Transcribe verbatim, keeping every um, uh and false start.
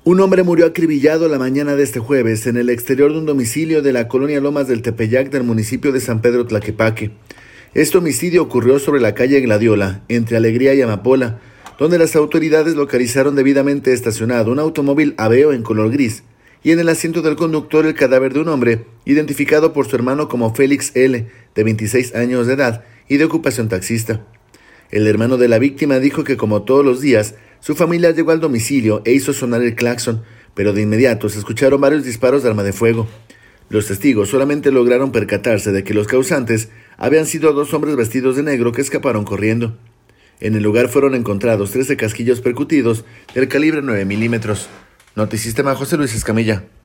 Un hombre murió acribillado la mañana de este jueves en el exterior de un domicilio de la colonia Lomas del Tepeyac del municipio de San Pedro Tlaquepaque. Este homicidio ocurrió sobre la calle Gladiola, entre Alegría y Amapola, donde las autoridades localizaron debidamente estacionado un automóvil Aveo en color gris y en el asiento del conductor el cadáver de un hombre identificado por su hermano como Félix L., de veintiséis años de edad y de ocupación taxista. El hermano de la víctima dijo que, como todos los días, su familia llegó al domicilio e hizo sonar el claxon, pero de inmediato se escucharon varios disparos de arma de fuego. Los testigos solamente lograron percatarse de que los causantes habían sido dos hombres vestidos de negro que escaparon corriendo. En el lugar fueron encontrados trece casquillos percutidos del calibre nueve milímetros. Notisistema, José Luis Escamilla.